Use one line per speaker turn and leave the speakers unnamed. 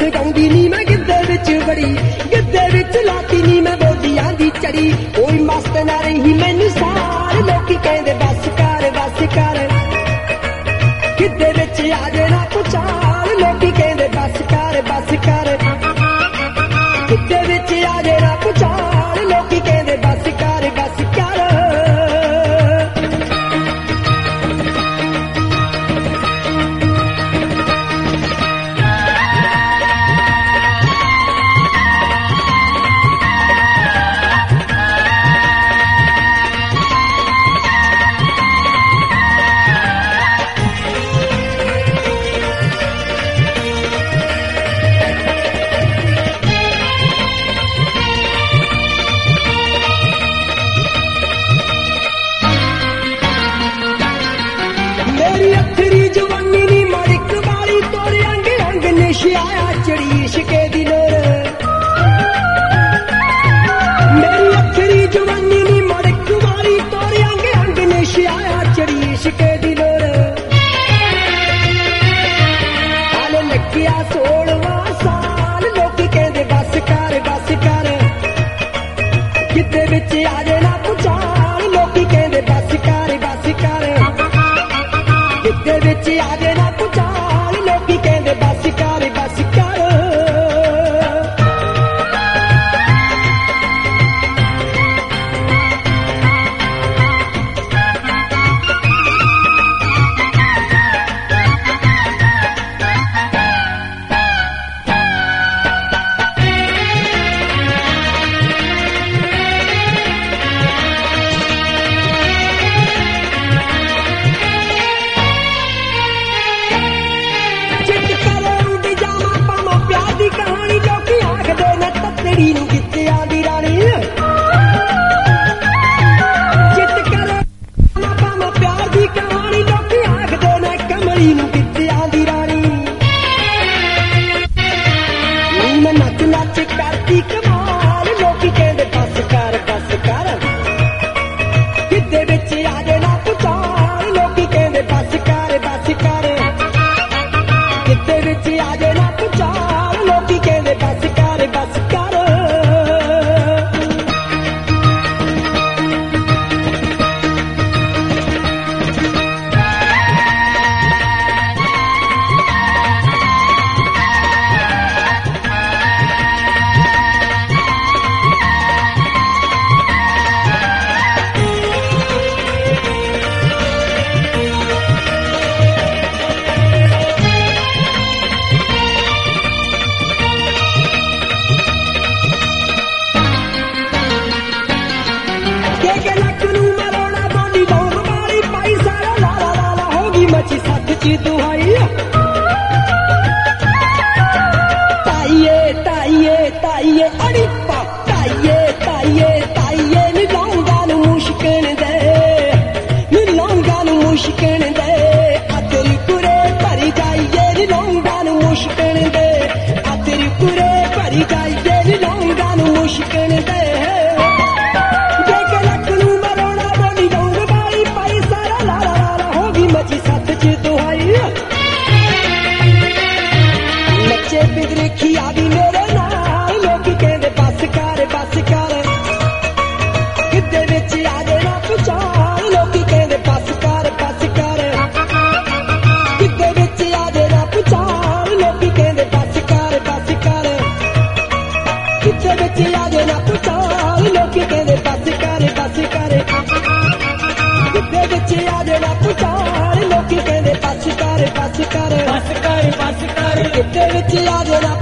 सगाउंदी नी मैं गिद्धे विच बड़ी गिद्धे विच लाती नी मैं बोलियां दी चढ़ी कोई मस्त ना रही मैनू सार लोकी कहंदे बस कर गिद्धे विच आ जाना पुचाल लोकी कहंदे बस कर गिद्धे विच आ जाना पुचाल लोकी कहंदे बस कर आया चढ़ी इश्के दी लोर मेरी अखरी जवानी नी मड़ कुमारी तोरे अंग अंग ने आया चढ़ी इश्के दी लोर हाले लगिया 16वां साल लोकी कहंदे बस कर गिद्धे विच आ जाना पुचाल लोकी कहंदे बस कर गिद्धे विच आ जाना पुचाल लोकी कहंदे बस कर ताइये अड़िप्पा ताइये नी लौंगा नू मुश्किल दे अतरी कुरे भरी जाइए नी लौंगा नू मुश्किल दे अतरी कुरे भरी जाइए नी लौंगा नू मुश्किल दे लक नू मरोना बोली लौंग बाई पाई सारा लाला लाला होगी मची सत च दुहाई नचे बिगड़ी खिया भी मेरे गिद्धे विच आ जाना पुचाल लोकी कहंदे बस कर गिद्धे विच आ जाना पुचाल लोकी कहंदे बस कर गिद्धे विच आ जाना पुचाल लोकी कहंदे बस कर गिद्धे विच आ जाना पुचाल लोकी कहंदे बस कर गिद्धे विच आ जाना